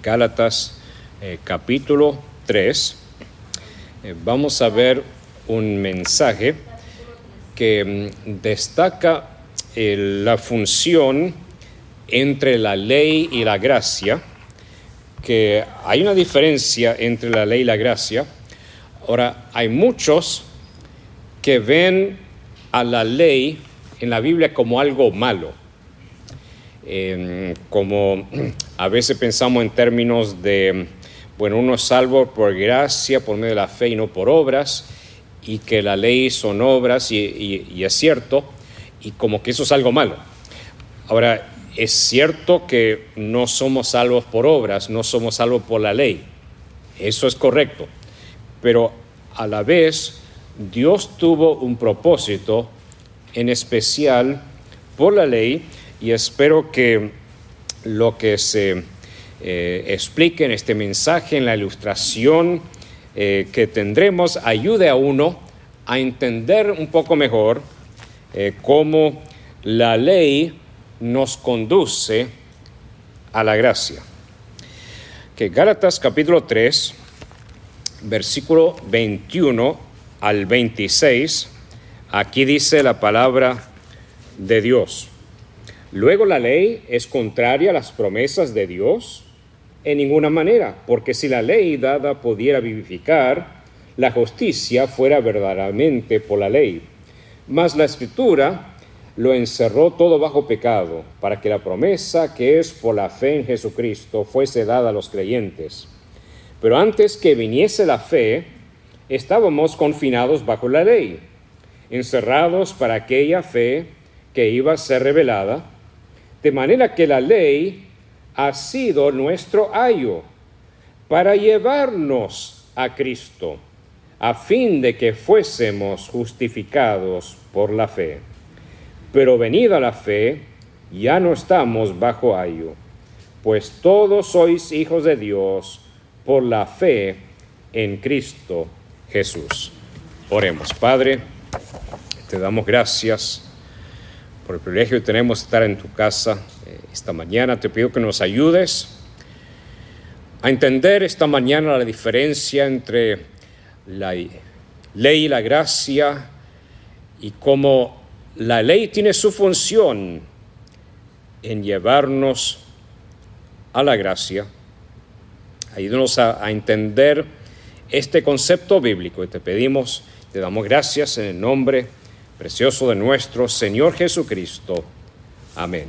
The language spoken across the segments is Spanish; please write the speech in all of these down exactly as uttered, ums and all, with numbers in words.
Gálatas eh, capítulo tres. Eh, vamos a ver un mensaje que mm, destaca eh, la función entre la ley y la gracia, que hay una diferencia entre la ley y la gracia. Ahora, hay muchos que ven a la ley en la Biblia como algo malo. Eh, como a veces pensamos en términos de, bueno, uno es salvo por gracia, por medio de la fe y no por obras, y que la ley son obras, y, y, y es cierto, y como que eso es algo malo. Ahora, es cierto que no somos salvos por obras, no somos salvos por la ley, eso es correcto, pero a la vez Dios tuvo un propósito en especial por la ley, y espero que lo que se eh, explique en este mensaje, en la ilustración eh, que tendremos, ayude a uno a entender un poco mejor eh, cómo la ley nos conduce a la gracia. Que Gálatas capítulo tres, versículo veintiuno al veintiséis, aquí dice la palabra de Dios. Luego la ley es contraria a las promesas de Dios en ninguna manera, porque si la ley dada pudiera vivificar, la justicia fuera verdaderamente por la ley. Mas la Escritura lo encerró todo bajo pecado, para que la promesa que es por la fe en Jesucristo fuese dada a los creyentes. Pero antes que viniese la fe, estábamos confinados bajo la ley, encerrados para aquella fe que iba a ser revelada, de manera que la ley ha sido nuestro ayo para llevarnos a Cristo, a fin de que fuésemos justificados por la fe. Pero venida la fe, ya no estamos bajo ayo, pues todos sois hijos de Dios por la fe en Cristo Jesús. Oremos. Padre, te damos gracias por el privilegio que tenemos de estar en tu casa eh, esta mañana. Te pido que nos ayudes a entender esta mañana la diferencia entre la ley y la gracia, y cómo la ley tiene su función en llevarnos a la gracia. Ayúdanos a, a entender este concepto bíblico, y te pedimos, te damos gracias en el nombre precioso de nuestro Señor Jesucristo. Amén.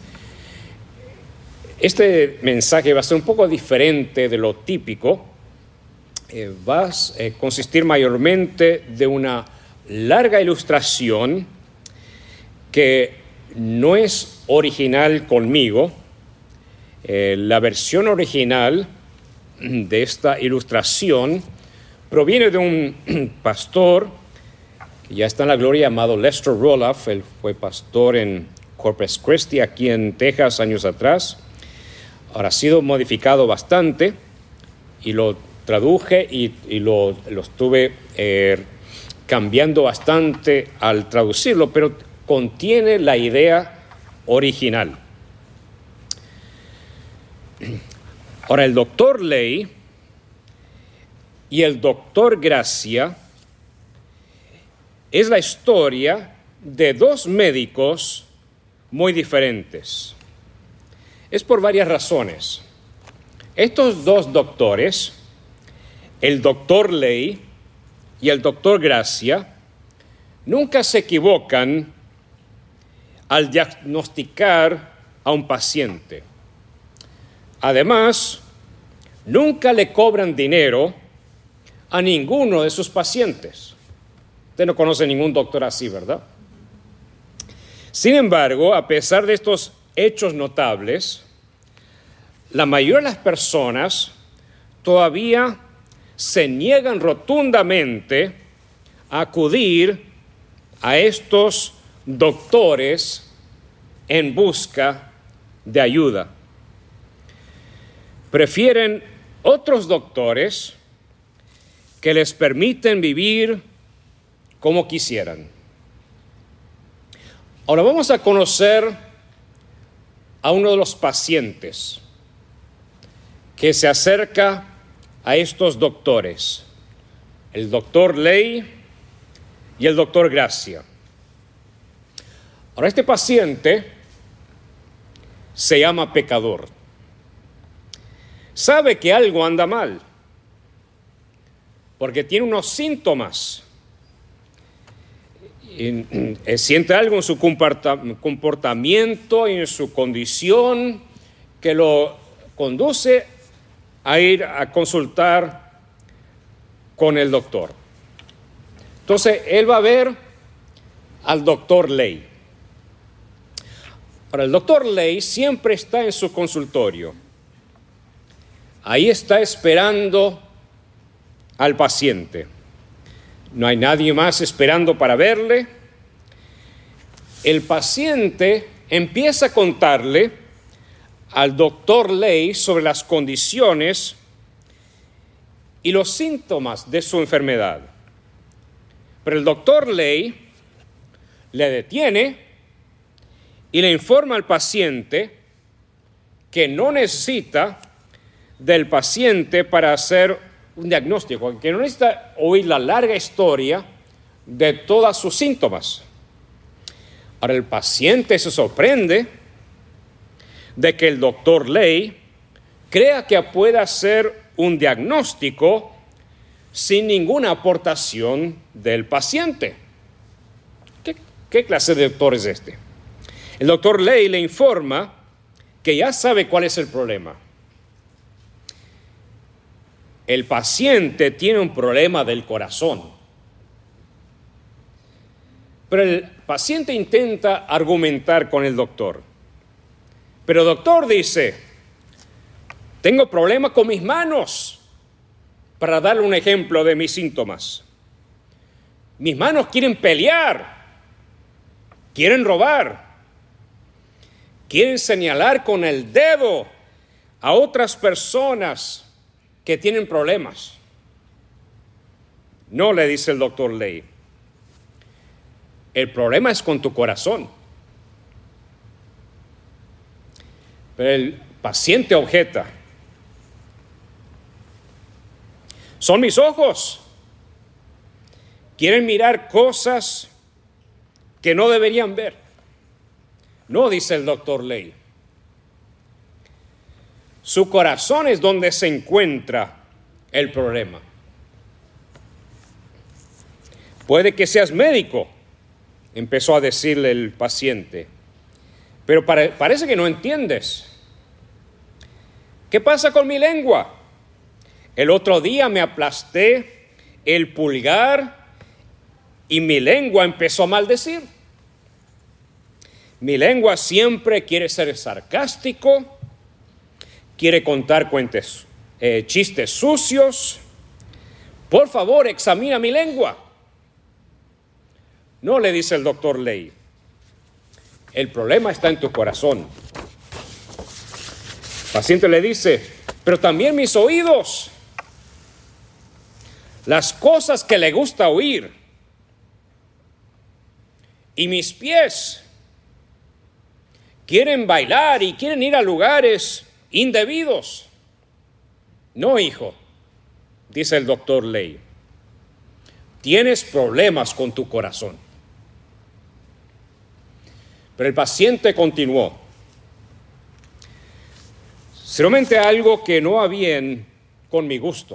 Este mensaje va a ser un poco diferente de lo típico. Eh, va a eh, consistir mayormente de una larga ilustración que no es original conmigo. Eh, la versión original de esta ilustración proviene de un pastor que ya está en la gloria, llamado Lester Roloff. Él fue pastor en Corpus Christi, aquí en Texas, años atrás. Ahora ha sido modificado bastante, y lo traduje y, y lo, lo estuve eh, cambiando bastante al traducirlo, pero contiene la idea original. Ahora, el doctor Ley y el doctor Gracia es la historia de dos médicos muy diferentes. Es por varias razones. Estos dos doctores, el doctor Ley y el doctor Gracia, nunca se equivocan al diagnosticar a un paciente. Además, nunca le cobran dinero a ninguno de sus pacientes. Usted no conoce ningún doctor así, ¿verdad? Sin embargo, a pesar de estos hechos notables, la mayoría de las personas todavía se niegan rotundamente a acudir a estos doctores en busca de ayuda. Prefieren otros doctores que les permiten vivir como quisieran. Ahora vamos a conocer a uno de los pacientes que se acerca a estos doctores, el doctor Ley y el doctor Gracia. Ahora, este paciente se llama pecador. Sabe que algo anda mal, porque tiene unos síntomas. Y, y, siente algo en su comportamiento y en su condición que lo conduce a ir a consultar con el doctor. Entonces, él va a ver al doctor Ley. Ahora, el doctor Ley siempre está en su consultorio. Ahí está esperando al paciente. No hay nadie más esperando para verle. El paciente empieza a contarle al doctor Ley sobre las condiciones y los síntomas de su enfermedad. Pero el doctor Ley le detiene y le informa al paciente que no necesita del paciente para hacer un diagnóstico, que no necesita oír la larga historia de todos sus síntomas. Ahora el paciente se sorprende de que el doctor Ley crea que pueda hacer un diagnóstico sin ninguna aportación del paciente. ¿Qué, qué clase de doctor es este? El doctor Ley le informa que ya sabe cuál es el problema. El paciente tiene un problema del corazón. Pero el paciente intenta argumentar con el doctor. Pero el doctor dice, tengo problema con mis manos, para darle un ejemplo de mis síntomas. Mis manos quieren pelear, quieren robar, quieren señalar con el dedo a otras personas que tienen problemas. No, le dice el doctor Ley, el problema es con tu corazón. Pero el paciente objeta, son mis ojos, quieren mirar cosas que no deberían ver. No, dice el doctor Ley, su corazón es donde se encuentra el problema. Puede que seas médico, empezó a decirle el paciente, pero pare- parece que no entiendes. ¿Qué pasa con mi lengua? El otro día me aplasté el pulgar y mi lengua empezó a maldecir. Mi lengua siempre quiere ser sarcástico, quiere contar cuentos, eh, chistes sucios. Por favor, examina mi lengua. No, le dice el doctor Ley, el problema está en tu corazón. El paciente le dice, pero también mis oídos, las cosas que le gusta oír, y mis pies quieren bailar y quieren ir a lugares indebidos. No, hijo, dice el doctor Ley, tienes problemas con tu corazón. Pero el paciente continuó, solamente algo que no va bien con mi gusto.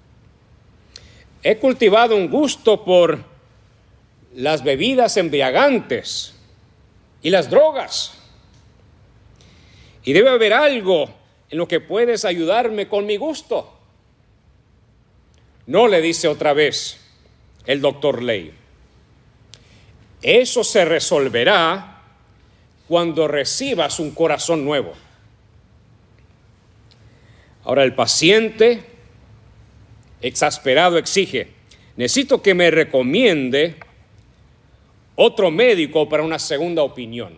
He cultivado un gusto por las bebidas embriagantes y las drogas. Y debe haber algo en lo que puedes ayudarme con mi gusto. No, le dice otra vez el doctor Ley. Eso se resolverá cuando recibas un corazón nuevo. Ahora el paciente, exasperado, exige, necesito que me recomiende otro médico para una segunda opinión.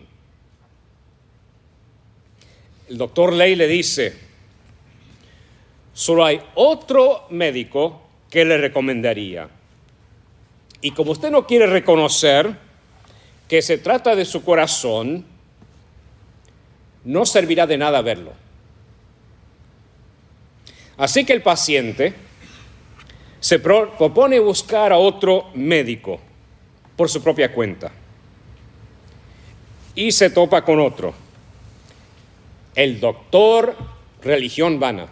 El doctor Ley le dice, solo hay otro médico que le recomendaría. Y como usted no quiere reconocer que se trata de su corazón, no servirá de nada verlo. Así que el paciente se propone buscar a otro médico por su propia cuenta y se topa con otro, el doctor religión vana.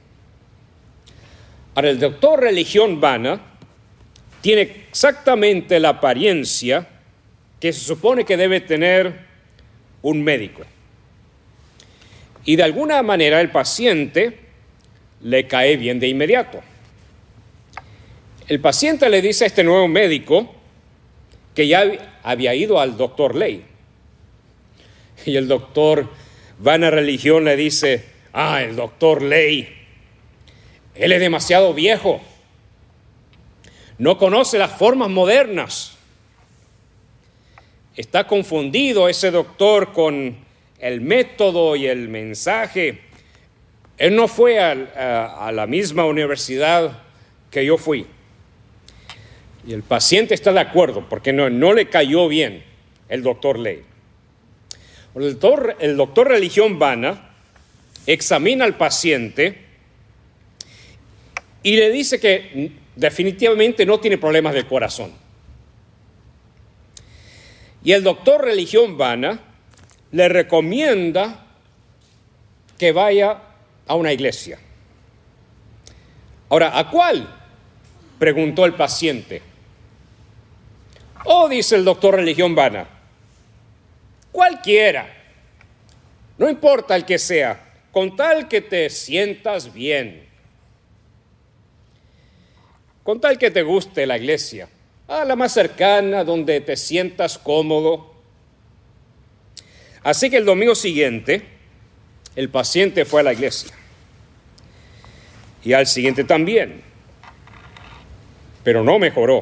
Ahora, el doctor religión vana tiene exactamente la apariencia que se supone que debe tener un médico. Y de alguna manera el paciente le cae bien de inmediato. El paciente le dice a este nuevo médico que ya había ido al doctor Ley. Y el doctor vana religión le dice, ah, el doctor Ley, él es demasiado viejo, no conoce las formas modernas. Está confundido ese doctor con el método y el mensaje. Él no fue a, a, a la misma universidad que yo fui. Y el paciente está de acuerdo porque no, no le cayó bien el doctor Ley. El doctor, el doctor religión vana examina al paciente y le dice que definitivamente no tiene problemas del corazón. Y el doctor religión vana le recomienda que vaya a una iglesia. Ahora, ¿a cuál?, preguntó el paciente. Oh, dice el doctor religión vana, cualquiera, no importa el que sea, con tal que te sientas bien, con tal que te guste la iglesia, a la más cercana, donde te sientas cómodo. Así que el domingo siguiente, el paciente fue a la iglesia. Y al siguiente también. Pero no mejoró.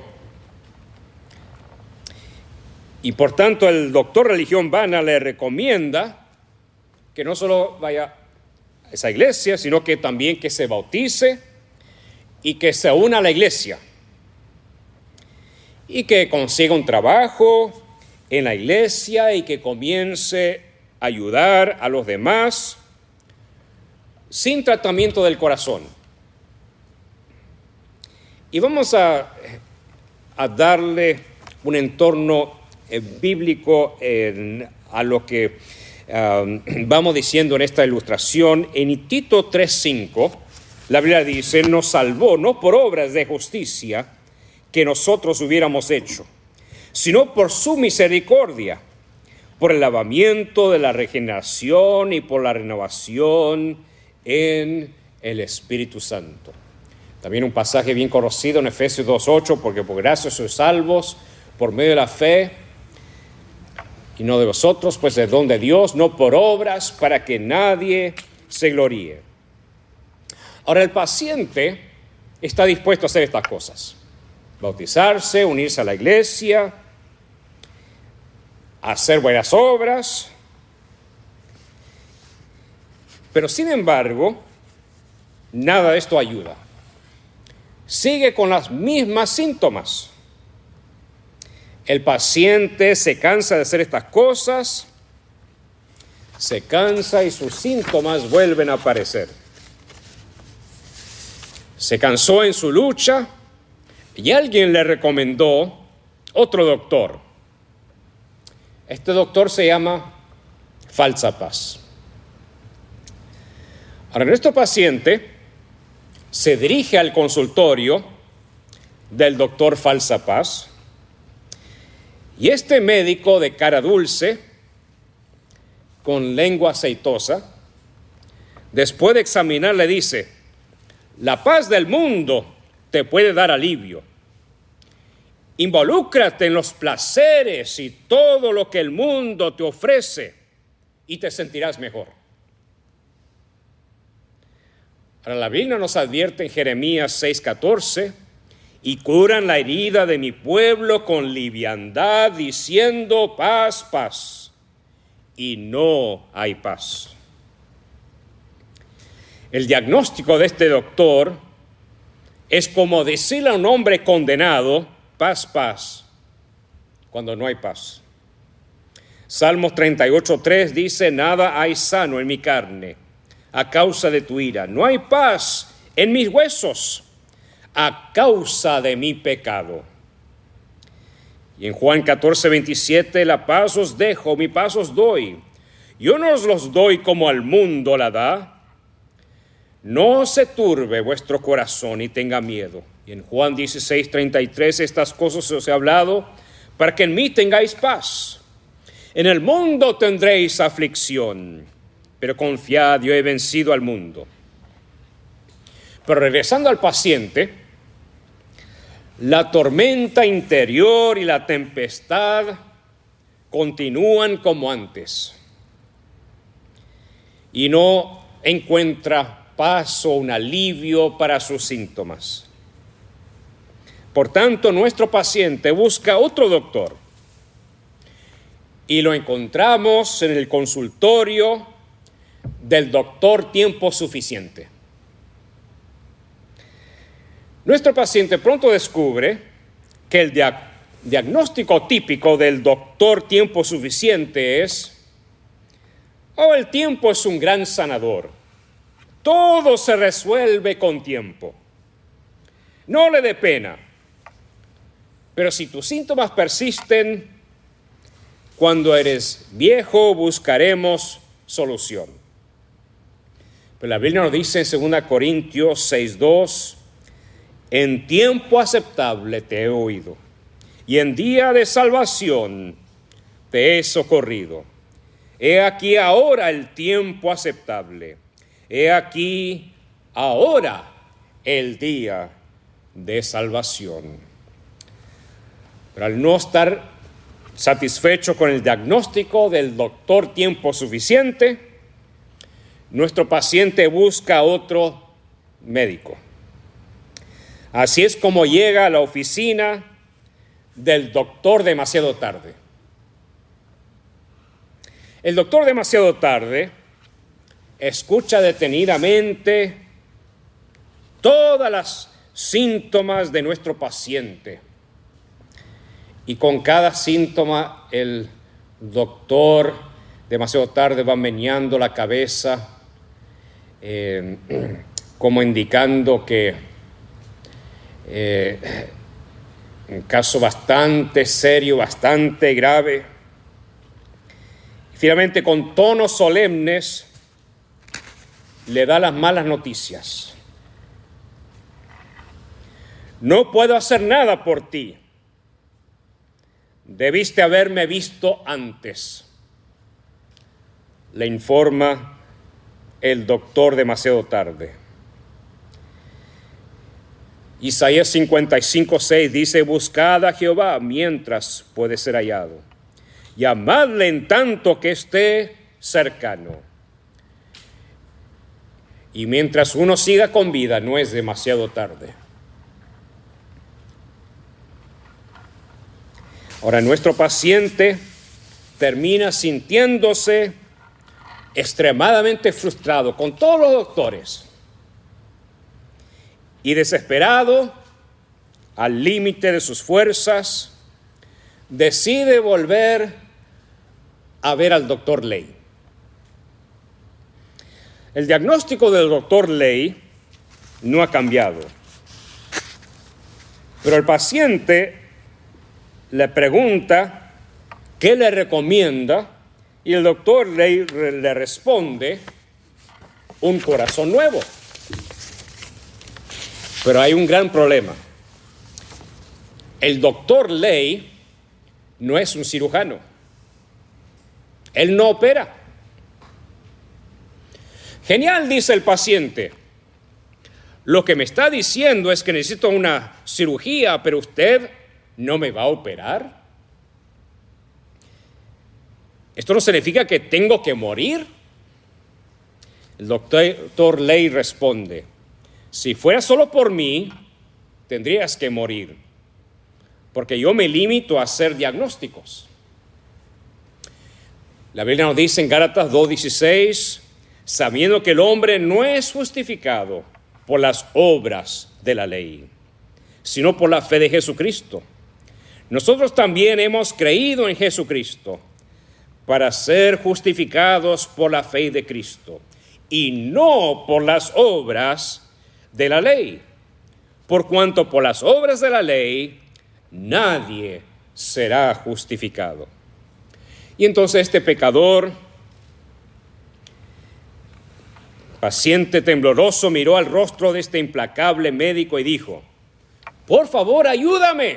Y por tanto el doctor religión vana le recomienda que no solo vaya a esa iglesia, sino que también que se bautice y que se una a la iglesia. Y que consiga un trabajo en la iglesia y que comience a ayudar a los demás sin tratamiento del corazón. Y vamos a, a darle un entorno eh, bíblico en, a lo que um, vamos diciendo en esta ilustración. En Tito tres cinco, la Biblia dice, nos salvó no por obras de justicia que nosotros hubiéramos hecho, sino por su misericordia, por el lavamiento de la regeneración y por la renovación en el Espíritu Santo. También un pasaje bien conocido en Efesios dos ocho, porque por gracia sois salvos por medio de la fe, y no de vosotros, pues es don de Dios, no por obras, para que nadie se gloríe. Ahora, el paciente está dispuesto a hacer estas cosas: bautizarse, unirse a la iglesia, hacer buenas obras. Pero sin embargo, nada de esto ayuda. Sigue con las mismas síntomas. El paciente se cansa de hacer estas cosas, se cansa y sus síntomas vuelven a aparecer. Se cansó en su lucha y alguien le recomendó otro doctor. Este doctor se llama Falsa Paz. Ahora, nuestro paciente se dirige al consultorio del doctor Falsa Paz y este médico de cara dulce, con lengua aceitosa, después de examinar le dice: la paz del mundo te puede dar alivio. Involúcrate en los placeres y todo lo que el mundo te ofrece y te sentirás mejor. Ahora, la Biblia nos advierte en Jeremías seis catorce, y curan la herida de mi pueblo con liviandad, diciendo paz, paz, y no hay paz. El diagnóstico de este doctor es como decirle a un hombre condenado, paz, paz, cuando no hay paz. Salmos treinta y ocho tres dice, nada hay sano en mi carne a causa de tu ira. No hay paz en mis huesos a causa de mi pecado. Y en Juan catorce, veintisiete, la paz os dejo, mi paz os doy. Yo no os los doy como al mundo la da. No se turbe vuestro corazón y tenga miedo. Y en Juan dieciséis, treinta y tres, estas cosas os he hablado para que en mí tengáis paz. En el mundo tendréis aflicción, pero confiad, yo he vencido al mundo. Pero regresando al paciente, la tormenta interior y la tempestad continúan como antes. Y no encuentra paz o un alivio para sus síntomas. Por tanto, nuestro paciente busca otro doctor. Y lo encontramos en el consultorio del doctor tiempo suficiente. Nuestro paciente pronto descubre que el dia- diagnóstico típico del doctor tiempo suficiente es: oh, el tiempo es un gran sanador. Todo se resuelve con tiempo. No le dé pena. Pero si tus síntomas persisten, cuando eres viejo buscaremos solución. Pero la Biblia nos dice en segunda Corintios seis, dos, en tiempo aceptable te he oído, y en día de salvación te he socorrido. He aquí ahora el tiempo aceptable. He aquí ahora el día de salvación. Pero al no estar satisfecho con el diagnóstico del doctor tiempo suficiente, nuestro paciente busca otro médico. Así es como llega a la oficina del doctor demasiado tarde. El doctor demasiado tarde escucha detenidamente todas las síntomas de nuestro paciente. Y con cada síntoma el doctor demasiado tarde va meneando la cabeza, eh, como indicando que Eh, un caso bastante serio, bastante grave. Finalmente, con tonos solemnes, le da las malas noticias. No puedo hacer nada por ti. Debiste haberme visto antes, le informa el doctor demasiado tarde. Isaías cincuenta y cinco, seis dice: buscad a Jehová mientras puede ser hallado, llamadle en tanto que esté cercano. Y mientras uno siga con vida, no es demasiado tarde. Ahora, nuestro paciente termina sintiéndose extremadamente frustrado con todos los doctores y desesperado, al límite de sus fuerzas, decide volver a ver al doctor Ley. El diagnóstico del doctor Ley no ha cambiado, pero el paciente le pregunta qué le recomienda y el doctor Ley le responde: un corazón nuevo. Pero hay un gran problema. El doctor Ley no es un cirujano. Él no opera. Genial, dice el paciente. Lo que me está diciendo es que necesito una cirugía, pero usted no me va a operar. ¿Esto no significa que tengo que morir? El doctor Ley responde: si fuera solo por mí, tendrías que morir, porque yo me limito a hacer diagnósticos. La Biblia nos dice en Gálatas dos dieciséis, sabiendo que el hombre no es justificado por las obras de la ley, sino por la fe de Jesucristo. Nosotros también hemos creído en Jesucristo para ser justificados por la fe de Cristo, y no por las obras de la ley, por cuanto por las obras de la ley nadie será justificado. Y entonces este pecador, paciente tembloroso, miró al rostro de este implacable médico y dijo: por favor, ayúdame.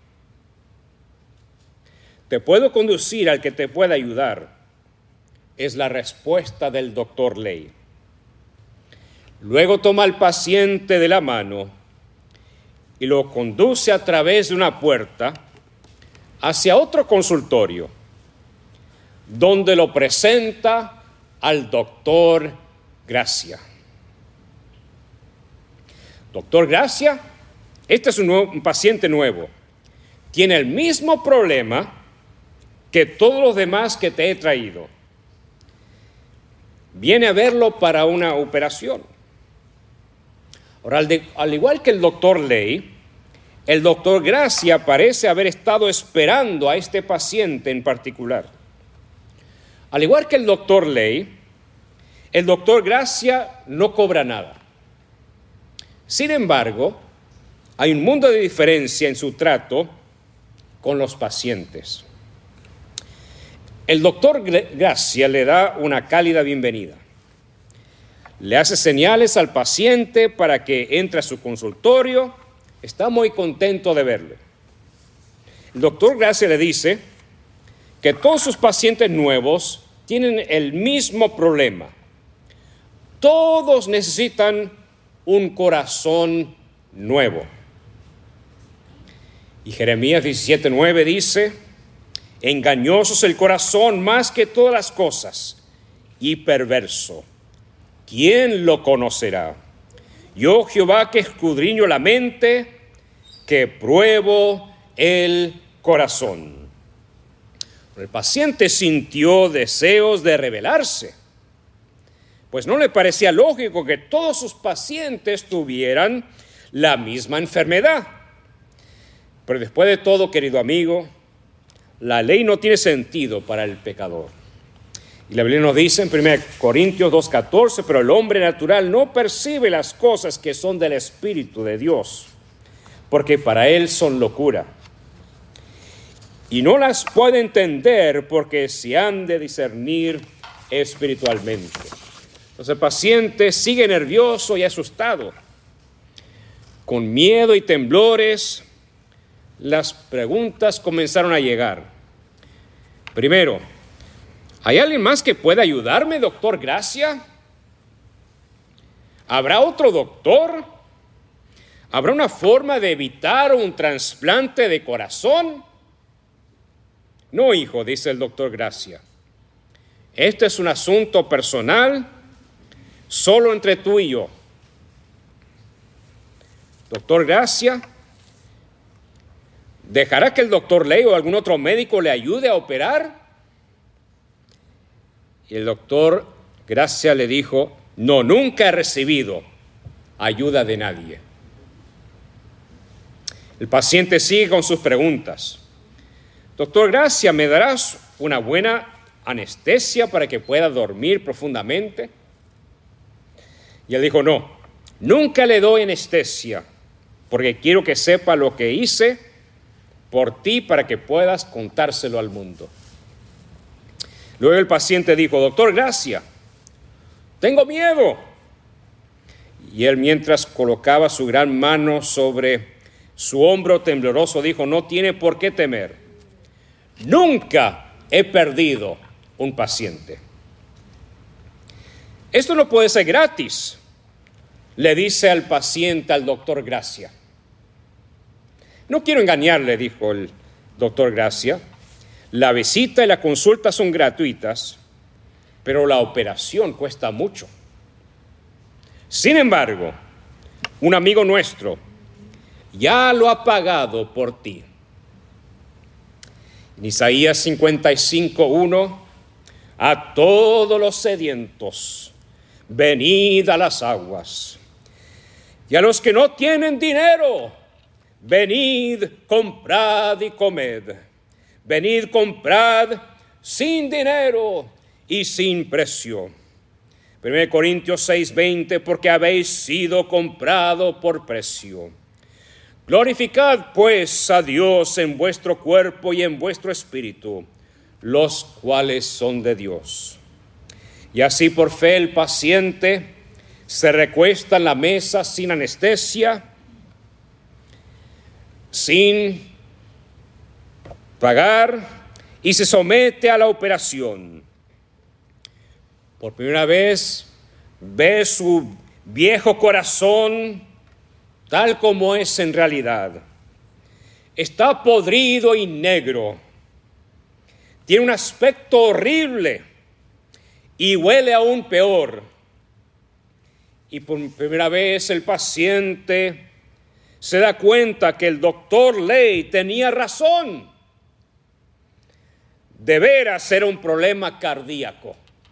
Te puedo conducir al que te pueda ayudar, es la respuesta del doctor Ley. Luego toma al paciente de la mano y lo conduce a través de una puerta hacia otro consultorio, donde lo presenta al doctor Gracia. Doctor Gracia, este es un, nuevo, un paciente nuevo. Tiene el mismo problema que todos los demás que te he traído. Viene a verlo para una operación. Ahora, al, de, al igual que el doctor Ley, el doctor Gracia parece haber estado esperando a este paciente en particular. Al igual que el doctor Ley, el doctor Gracia no cobra nada. Sin embargo, hay un mundo de diferencia en su trato con los pacientes. El doctor Gracia le da una cálida bienvenida. Le hace señales al paciente para que entre a su consultorio. Está muy contento de verlo. El doctor Gracia le dice que todos sus pacientes nuevos tienen el mismo problema. Todos necesitan un corazón nuevo. Y Jeremías diecisiete nueve dice: engañoso es el corazón más que todas las cosas y perverso. ¿Quién lo conocerá? Yo, Jehová, que escudriño la mente, que pruebo el corazón. El paciente sintió deseos de rebelarse, pues no le parecía lógico que todos sus pacientes tuvieran la misma enfermedad. Pero después de todo, querido amigo, la ley no tiene sentido para el pecador. Y la Biblia nos dice en primera Corintios dos catorce, pero el hombre natural no percibe las cosas que son del Espíritu de Dios, porque para él son locura. Y no las puede entender porque se han de discernir espiritualmente. Entonces el paciente sigue nervioso y asustado. Con miedo y temblores, las preguntas comenzaron a llegar. Primero, ¿hay alguien más que pueda ayudarme, doctor Gracia? ¿Habrá otro doctor? ¿Habrá una forma de evitar un trasplante de corazón? No, hijo, dice el doctor Gracia. Este es un asunto personal, solo entre tú y yo. Doctor Gracia, ¿dejará que el doctor Ley o algún otro médico le ayude a operar? Y el doctor Gracia le dijo: no, nunca he recibido ayuda de nadie. El paciente sigue con sus preguntas. Doctor Gracia, ¿me darás una buena anestesia para que pueda dormir profundamente? Y él dijo: no, nunca le doy anestesia, porque quiero que sepa lo que hice por ti para que puedas contárselo al mundo. Luego el paciente dijo: doctor Gracia, tengo miedo. Y él, mientras colocaba su gran mano sobre su hombro tembloroso, dijo: no tiene por qué temer. Nunca he perdido un paciente. Esto no puede ser gratis, le dice al paciente al doctor Gracia. No quiero engañarle, dijo el doctor Gracia. La visita y la consulta son gratuitas, pero la operación cuesta mucho. Sin embargo, un amigo nuestro ya lo ha pagado por ti. En Isaías cincuenta y cinco uno, a todos los sedientos, venid a las aguas. Y a los que no tienen dinero, venid, comprad y comed. Venid, comprad sin dinero y sin precio. primera Corintios seis veinte, porque habéis sido comprado por precio. Glorificad pues a Dios en vuestro cuerpo y en vuestro espíritu, los cuales son de Dios. Y así por fe el paciente se recuesta en la mesa sin anestesia, sin pagar, y se somete a la operación. Por primera vez ve su viejo corazón tal como es en realidad. Está podrido y negro. Tiene un aspecto horrible y huele aún peor. Y por primera vez el paciente se da cuenta que el doctor Ley tenía razón. De veras era un problema cardíaco.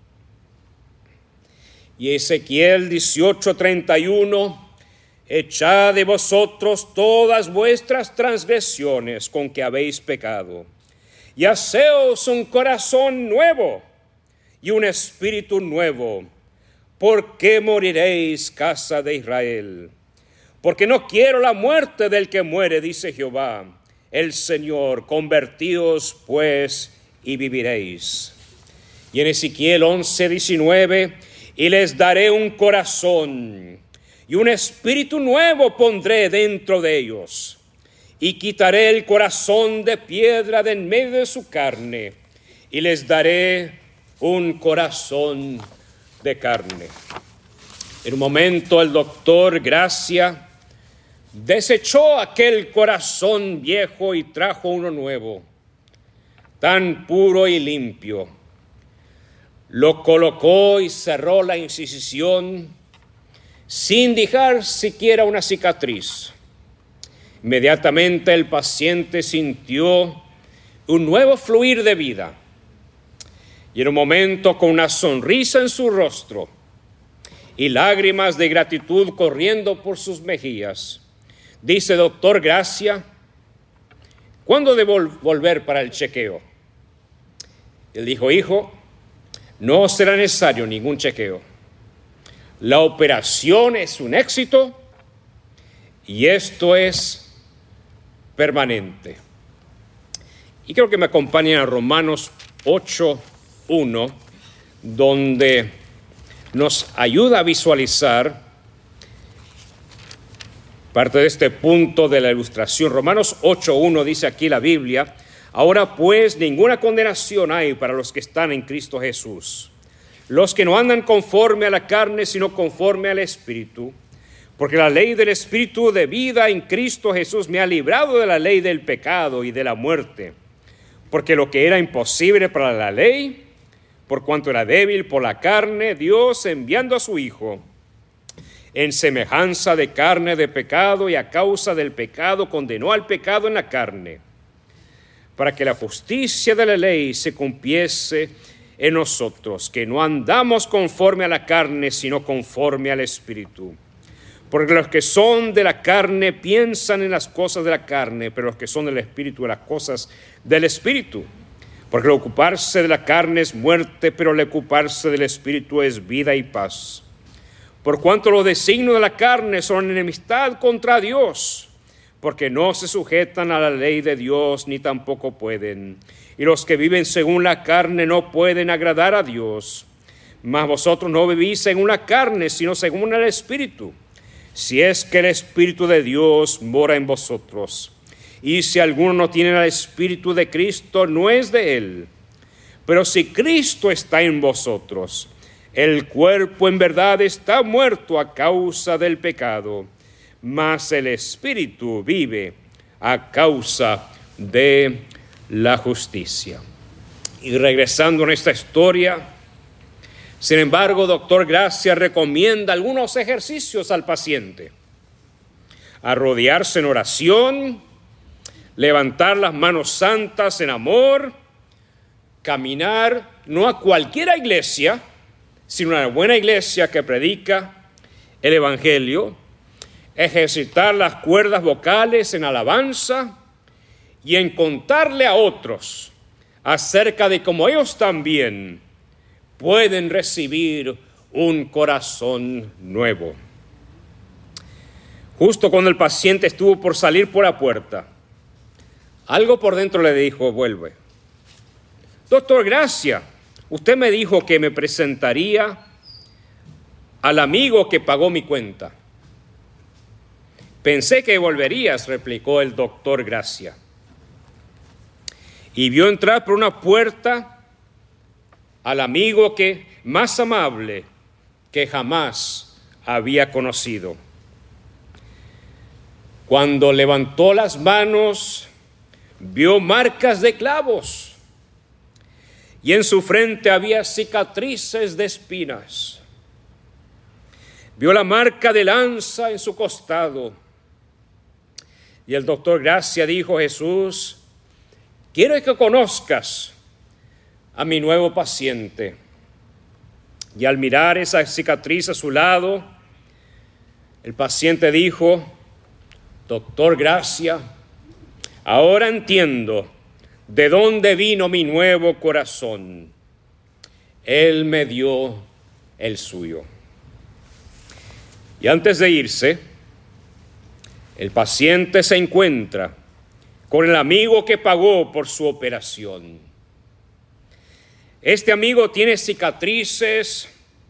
Y Ezequiel dieciocho treinta y uno, echad de vosotros todas vuestras transgresiones con que habéis pecado, y haceos un corazón nuevo y un espíritu nuevo. ¿Por qué moriréis, casa de Israel? Porque no quiero la muerte del que muere, dice Jehová, el Señor. Convertíos pues y viviréis. Y en Ezequiel once diecinueve, y les daré un corazón y un espíritu nuevo pondré dentro de ellos, y quitaré el corazón de piedra de en medio de su carne, y les daré un corazón de carne. En un momento el doctor Gracia desechó aquel corazón viejo y trajo uno nuevo, tan puro y limpio. Lo colocó y cerró la incisión sin dejar siquiera una cicatriz. Inmediatamente el paciente sintió un nuevo fluir de vida. Y en un momento, con una sonrisa en su rostro y lágrimas de gratitud corriendo por sus mejillas, dice: doctor Gracia, ¿cuándo debo volver para el chequeo? Él dijo: hijo, no será necesario ningún chequeo. La operación es un éxito y esto es permanente. Y creo que me acompañan a Romanos ocho uno, donde nos ayuda a visualizar parte de este punto de la ilustración. Romanos ocho uno dice aquí la Biblia: ahora pues ninguna condenación hay para los que están en Cristo Jesús, los que no andan conforme a la carne, sino conforme al Espíritu. Porque la ley del Espíritu de vida en Cristo Jesús me ha librado de la ley del pecado y de la muerte. Porque lo que era imposible para la ley, por cuanto era débil por la carne, Dios, enviando a su Hijo en semejanza de carne de pecado, y a causa del pecado condenó al pecado en la carne, para que la justicia de la ley se cumpliese en nosotros, que no andamos conforme a la carne, sino conforme al Espíritu. Porque los que son de la carne piensan en las cosas de la carne, pero los que son del Espíritu en las cosas del Espíritu. Porque el ocuparse de la carne es muerte, pero el ocuparse del Espíritu es vida y paz. Por cuanto los designios de la carne son enemistad contra Dios, porque no se sujetan a la ley de Dios, ni tampoco pueden. Y los que viven según la carne no pueden agradar a Dios. Mas vosotros no vivís según la carne, sino según el Espíritu, si es que el Espíritu de Dios mora en vosotros. Y si alguno no tiene el Espíritu de Cristo, no es de él. Pero si Cristo está en vosotros, el cuerpo en verdad está muerto a causa del pecado, mas el Espíritu vive a causa de la justicia. Y regresando a esta historia, sin embargo, doctor Gracia recomienda algunos ejercicios al paciente: arrodillarse en oración, levantar las manos santas en amor, caminar no a cualquier iglesia, sino a una buena iglesia que predica el Evangelio, ejercitar las cuerdas vocales en alabanza y en contarle a otros acerca de cómo ellos también pueden recibir un corazón nuevo. Justo cuando el paciente estuvo por salir por la puerta, algo por dentro le dijo, vuelve. Doctor, gracias. Usted me dijo que me presentaría al amigo que pagó mi cuenta. Pensé que volverías, replicó el doctor Gracia. Y vio entrar por una puerta al amigo que más amable que jamás había conocido. Cuando levantó las manos, vio marcas de clavos y en su frente había cicatrices de espinas. Vio la marca de lanza en su costado. Y el doctor Gracia dijo, Jesús, quiero que conozcas a mi nuevo paciente. Y al mirar esa cicatriz a su lado, el paciente dijo, doctor Gracia, ahora entiendo de dónde vino mi nuevo corazón. Él me dio el suyo. Y antes de irse, el paciente se encuentra con el amigo que pagó por su operación. Este amigo tiene cicatrices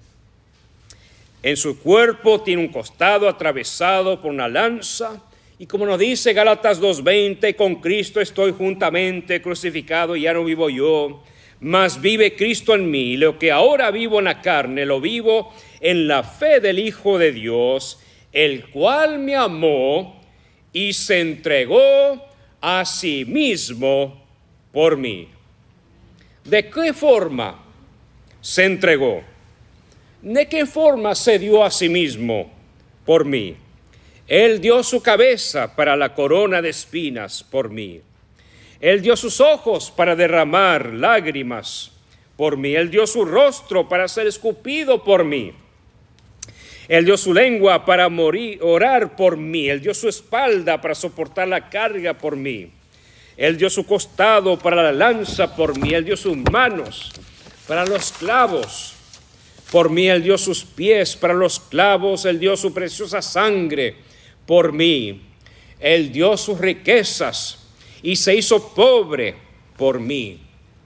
en su cuerpo, tiene un costado atravesado por una lanza, y como nos dice Gálatas dos veinte, con Cristo estoy juntamente crucificado, y ya no vivo yo, mas vive Cristo en mí. Lo que ahora vivo en la carne, lo vivo en la fe del Hijo de Dios, el cual me amó y se entregó a sí mismo por mí. ¿De qué forma se entregó? ¿De qué forma se dio a sí mismo por mí? Él dio su cabeza para la corona de espinas por mí. Él dio sus ojos para derramar lágrimas por mí. Él dio su rostro para ser escupido por mí. Él dio su lengua para morir, orar por mí. Él dio su espalda para soportar la carga por mí. Él dio su costado para la lanza por mí. Él dio sus manos para los clavos por mí. Él dio sus pies para los clavos. Él dio su preciosa sangre por mí. Él dio sus riquezas y se hizo pobre por mí.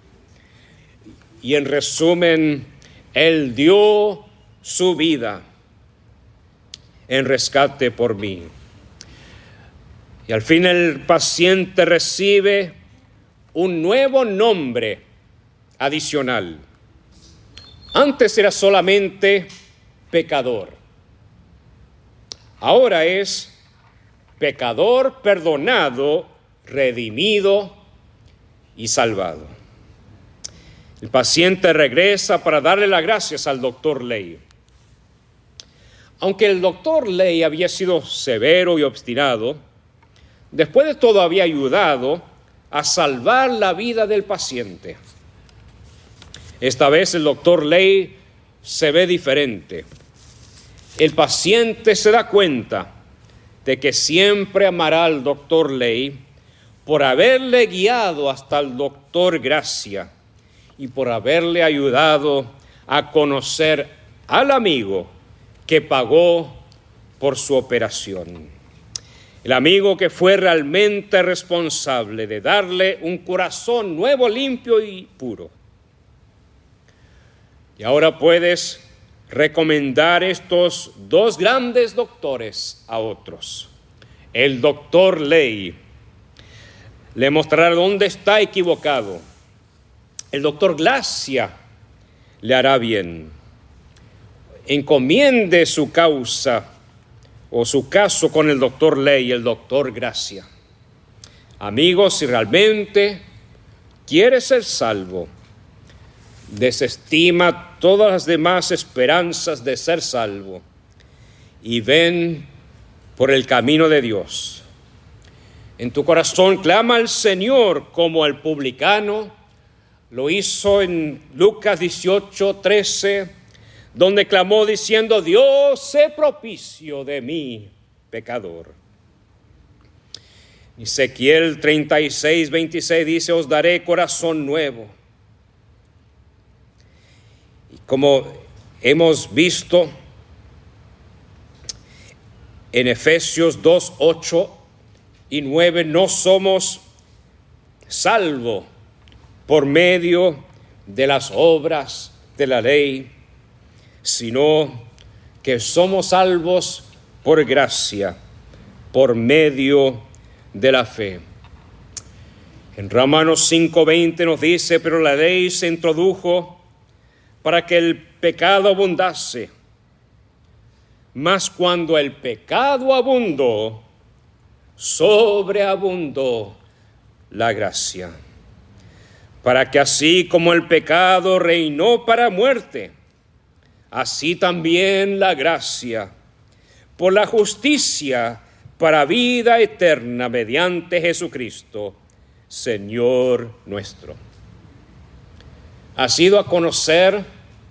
Y en resumen, Él dio su vida en rescate por mí. Y al fin el paciente recibe un nuevo nombre adicional. Antes era solamente pecador. Ahora es pecador perdonado, redimido y salvado. El paciente regresa para darle las gracias al doctor Ley. Aunque el doctor Ley había sido severo y obstinado, después de todo había ayudado a salvar la vida del paciente. Esta vez el doctor Ley se ve diferente. El paciente se da cuenta de que siempre amará al doctor Ley por haberle guiado hasta el doctor Gracia y por haberle ayudado a conocer al amigo que pagó por su operación. El amigo que fue realmente responsable de darle un corazón nuevo, limpio y puro. Y ahora puedes recomendar estos dos grandes doctores a otros. El doctor Ley le mostrará dónde está equivocado. El doctor Gracia le hará bien. Encomiende su causa o su caso con el doctor Ley y el doctor Gracia. Amigos, si realmente quieres ser salvo, desestima todas las demás esperanzas de ser salvo y ven por el camino de Dios. En tu corazón clama al Señor como el publicano lo hizo en Lucas dieciocho, trece, donde clamó diciendo: Dios, sé propicio de mí, pecador. Ezequiel treinta y seis, veintiséis dice: os daré corazón nuevo. Y como hemos visto en Efesios dos, ocho y nueve, no somos salvos por medio de las obras de la ley, sino que somos salvos por gracia, por medio de la fe. En Romanos cinco veinte nos dice, pero la ley se introdujo para que el pecado abundase. Mas cuando el pecado abundó, sobreabundó la gracia. Para que así como el pecado reinó para muerte, así también la gracia, por la justicia para vida eterna mediante Jesucristo, Señor nuestro. ¿Has ido a conocer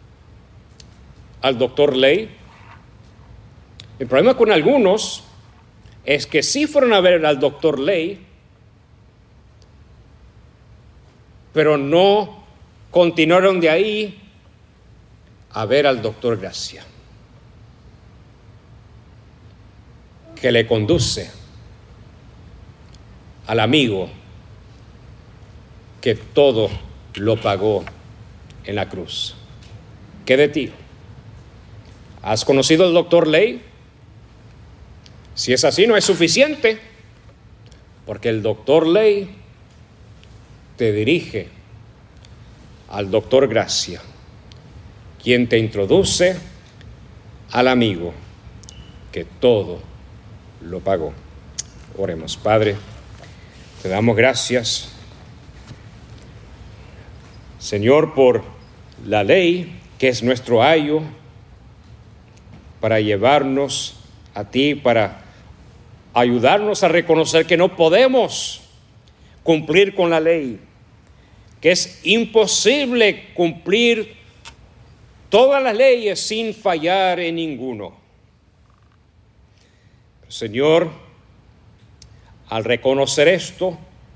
al doctor Ley? El problema con algunos es que sí fueron a ver al doctor Ley, pero no continuaron de ahí a ver al doctor Gracia, que le conduce al amigo que todo lo pagó en la cruz. ¿Qué de ti? ¿Has conocido al doctor Ley? Si es así, no es suficiente, porque el doctor Ley te dirige al doctor Gracia, quien te introduce al amigo que todo lo pagó. Oremos. Padre, te damos gracias, Señor, por la ley que es nuestro ayo para llevarnos a ti, para ayudarnos a reconocer que no podemos cumplir con la ley, que es imposible cumplir todas las leyes sin fallar en ninguno. Señor, al reconocer esto,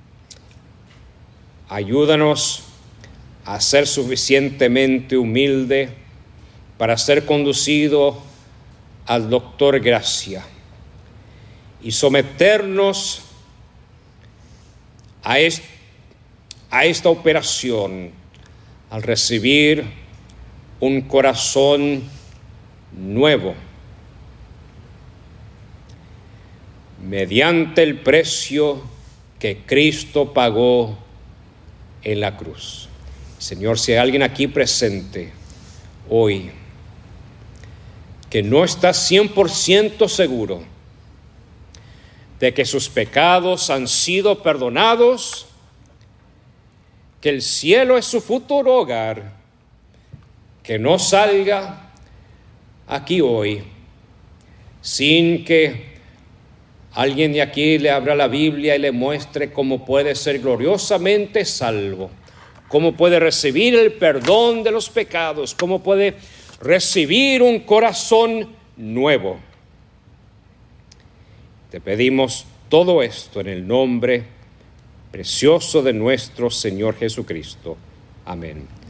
ayúdanos a ser suficientemente humilde para ser conducido al doctor Gracia y someternos a, est- a esta operación al recibir un corazón nuevo mediante el precio que Cristo pagó en la cruz. Señor, si hay alguien aquí presente hoy que no está cien por ciento seguro de que sus pecados han sido perdonados, que el cielo es su futuro hogar, que no salga aquí hoy sin que alguien de aquí le abra la Biblia y le muestre cómo puede ser gloriosamente salvo, cómo puede recibir el perdón de los pecados, cómo puede recibir un corazón nuevo. Te pedimos todo esto en el nombre precioso de nuestro Señor Jesucristo. Amén.